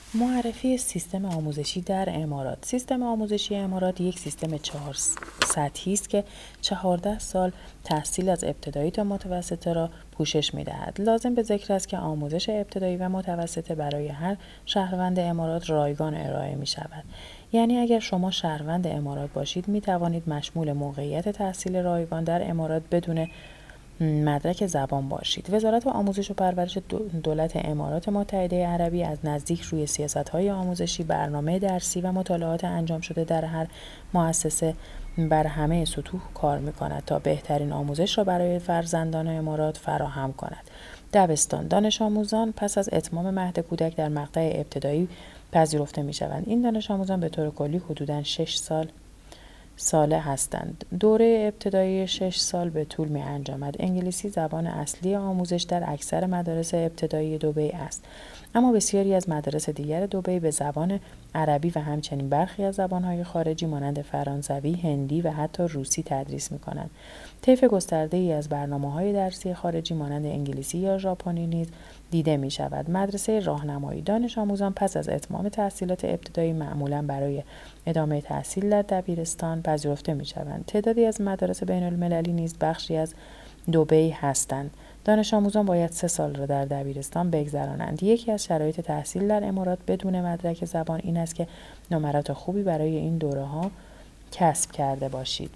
معرفی سیستم آموزشی در امارات. سیستم آموزشی امارات یک سیستم 4 سطحی است که 14 سال تحصیل از ابتدایی تا متوسطه را پوشش می‌دهد. لازم به ذکر است که آموزش ابتدایی و متوسطه برای هر شهروند امارات رایگان ارائه می‌شود. یعنی اگر شما شهروند امارات باشید می‌توانید مشمول موقعیت تحصیل رایگان در امارات بدون مدرک زبان باشید. وزارت آموزش و پرورش دولت امارات متحده عربی از نزدیک روی سیاست‌های آموزشی، برنامه درسی و مطالعات انجام شده در هر مؤسسه بر همه سطوح کار می‌کند تا بهترین آموزش را برای فرزندان امارات فراهم کند. دبستان. دانش آموزان پس از اتمام مهد کودک در مقطع ابتدایی پذیرفته می‌شوند. این دانش آموزان به طور کلی حدوداً 6 ساله هستند. دوره ابتدایی 6 سال به طول می انجامد. انگلیسی زبان اصلی آموزش در اکثر مدارس ابتدایی دبی است، اما بسیاری از مدارس دیگر دبی به زبان عربی و همچنین برخی از زبان‌های خارجی مانند فرانسوی، هندی و حتی روسی تدریس می‌کنند. طیف گسترده‌ای از برنامه‌های درسی خارجی مانند انگلیسی یا ژاپنی نیز دیده می‌شود. مدرسه راهنمایی. دانش آموزان پس از اتمام تحصیلات ابتدایی معمولاً برای ادامه تحصیل در دبیرستان پذیرفته می‌شوند. تعدادی از مدارس بین‌المللی نیز بخشی از دبی هستند. دانش آموزان باید 3 سال را در دبیرستان بگذرانند. یکی از شرایط تحصیل در امارات بدون مدرک زبان این است که نمرات خوبی برای این دوره‌ها کسب کرده باشید.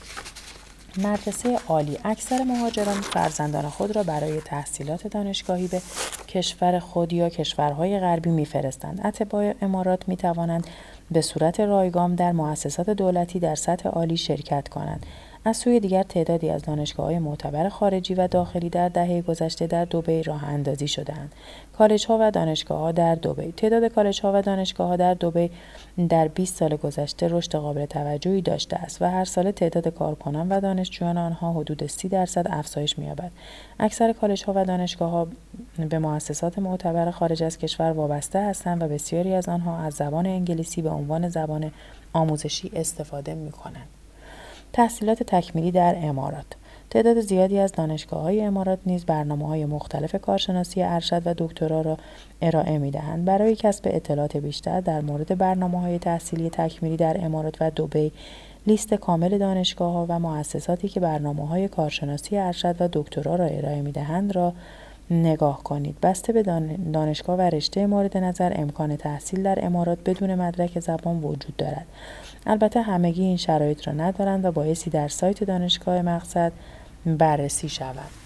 مدرسه عالی. اکثر مهاجران فرزندان خود را برای تحصیلات دانشگاهی به کشور خود یا کشورهای غربی می‌فرستند. اتباع امارات می‌توانند به صورت رایگان در مؤسسات دولتی در سطح عالی شرکت کنند. از سوی دیگر تعدادی از دانشگاه‌های معتبر خارجی و داخلی در دهه گذشته در دبی راه اندازی شده‌اند. کالج‌ها و دانشگاه‌ها در دبی. تعداد کالج‌ها و دانشگاه‌ها در دبی در 20 سال گذشته رشد قابل توجهی داشته است و هر سال تعداد کارکنان و دانشجویان آنها حدود 30% افزایش می‌یابد. اکثر کالج‌ها و دانشگاه‌ها به مؤسسات معتبر خارج از کشور وابسته هستند و بسیاری از آنها از زبان انگلیسی به عنوان زبان آموزشی استفاده می‌کنند. تحصیلات تکمیلی در امارات. تعداد زیادی از دانشگاه‌های امارات نیز برنامه‌های مختلف کارشناسی ارشد و دکترا را ارائه می‌دهند. برای کسب اطلاعات بیشتر در مورد برنامه‌های تحصیلی تکمیلی در امارات و دبی، لیست کامل دانشگاه‌ها و مؤسساتی که برنامه‌های کارشناسی ارشد و دکترا را ارائه می‌دهند را نگاه کنید. بسته به دانشگاه و رشته مورد نظر، امکان تحصیل در امارات بدون مدرک زبان وجود دارد. البته همگی این شرایط را ندارند و بایستی در سایت دانشگاه مقصد بررسی شود.